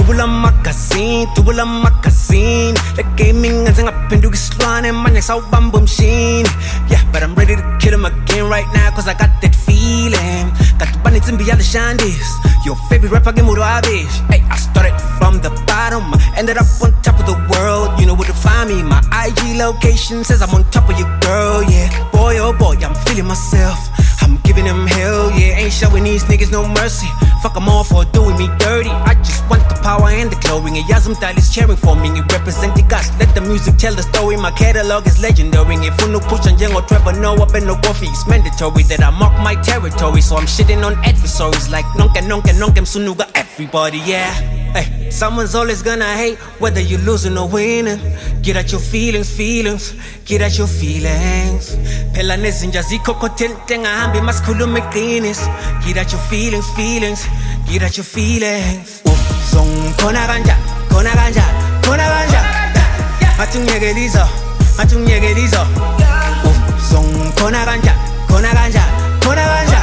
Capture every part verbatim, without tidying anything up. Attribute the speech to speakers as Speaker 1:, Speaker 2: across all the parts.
Speaker 1: tubula magazine, tubula magazine. The gaming and sing up and do this one and man, it's out bamboo machine. Yeah, but I'm ready to kill him again right now, cause I got that feeling. Got the bunny to be all the shandies. Your favorite rapper, get more abish. Hey, I started from the bottom, ended up on top of the world. You know where to find me. My I G location says I'm on top of your girl, yeah. Boy, oh boy, I'm feeling myself. I'm giving them hell, yeah. Ain't showing these niggas no mercy. Fuck them all for doing me dirty. I just want the power and the glory. And yeah, some is cheering for me. It represent the gods. Let the music tell the story. My catalog is legendary. If you no push on Jen or Trevor, no up and no coffee. It's mandatory that I mark my territory. So I'm shitting on adversaries like nonke, nonke, nonke, sunuga everybody, yeah. Hey, someone's always gonna hate whether you're losing or winning. Get out your feelings, feelings. Get out your feelings. Phela nezinja zikhokhothe ngahambe masikhulume iqiniso. Get out your feelings, feelings. Get out your feelings. Song khona kanja, khona kanja, khona kanja. Athi ngiyekelizo, athi ngiyekelizo. Song khona kanja, khona kanja, khona kanja.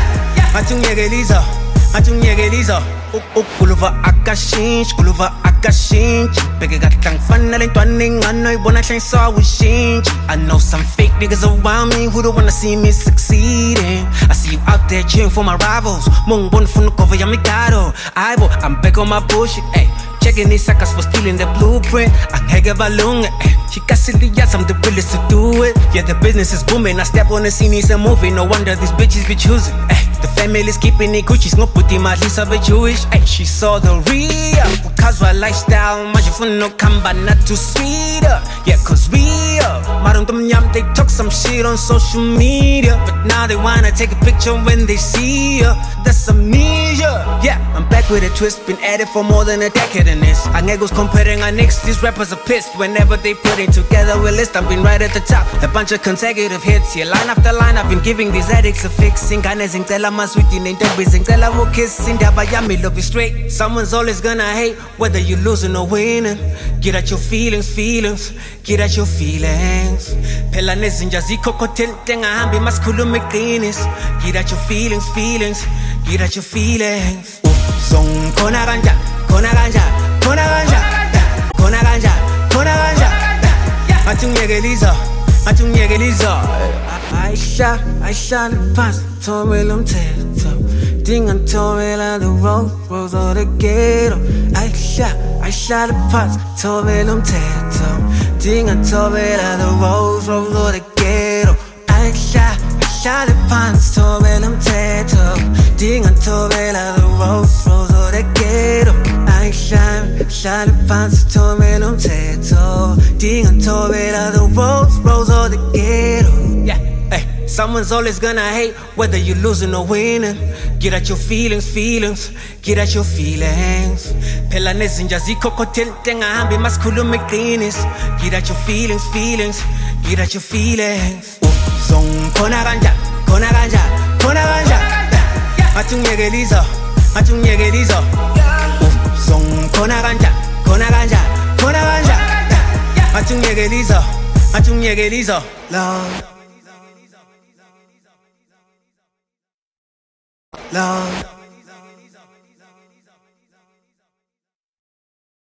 Speaker 1: Athi ngiyekelizo, athi ngiyekelizo. Ukuluva akashinch, kuluva akashinch. Beke gatlang fana lentwane ngano ibona hlensa wishinch. I know some fake niggas around me who don't wanna see me succeeding. I see you out there cheering for my rivals. Mung bon funu cover ya mikado. Aibo, I'm back on my bullshit, ayy. Checking these suckers for stealing the blueprint. I'm hege balunga, ayy. She got silly ass, I'm the realest to do it. Yeah, the business is booming. I step on the scene, it's a movie. No wonder these bitches be choosing, ayy. The family's keeping it Gucci's ngoputi madlisa be Jewish. Ay, she saw the real because my lifestyle manje funa kamba not too sweeter. Yeah, cause real marundum yam they talk some shit on social media, but now they wanna take a picture when they see ya. That's amnesia. Yeah, I'm back with a twist. Been at it for more than a decade in this. Angegos comparing our nicks. These rappers are pissed whenever they put it together. With list, I've been right at the top. A bunch of consecutive hits. Yeah, line after line, I've been giving these addicts a fix. My sweetie named Debbies, tell her kiss in Dabayami, love is straight. Someone's always gonna hate whether you're losing or winning. Get out your feelings, feelings. Get out your feelings. Phela nezinja zikhokhothe ngahambe masikhulume iqiniso. Get out your feelings, feelings. Get out your feelings. Song khona kanja, khona kanja, khona kanja, khona kanja, khona kanja. Athi ngiyekelizo, athi ngiyekelizo. Aisha, Aisha the past, told me I'm teto. Ding and told me like the road, roads of the ghetto. Aisha, Aisha the past, told me I'm teto. Ding and told me like the roads, roads of the ghetto. Aisha, Aisha the past, told me I'm teto. Ding and told me like the roads, roads of the ghetto. Aisha, Aisha the past, told me I'm teto. Ding and told me like the roads, roads of the ghetto. Yeah. Hey, someone's always gonna hate whether you're losing or winning. Get out your feelings, feelings. Get out your feelings. Phela nezinja zikhokhothe ngahambe masikhulume iqiniso. Get out your feelings, feelings. Get out your feelings. Song khona kanja, khona kanja, khona kanja. Athi ngiyekelizo, athi ngiyekelizo. Song khona kanja, khona kanja, khona kanja. Athi ngiyekelizo, athi ngiyekelizo. Love. Love.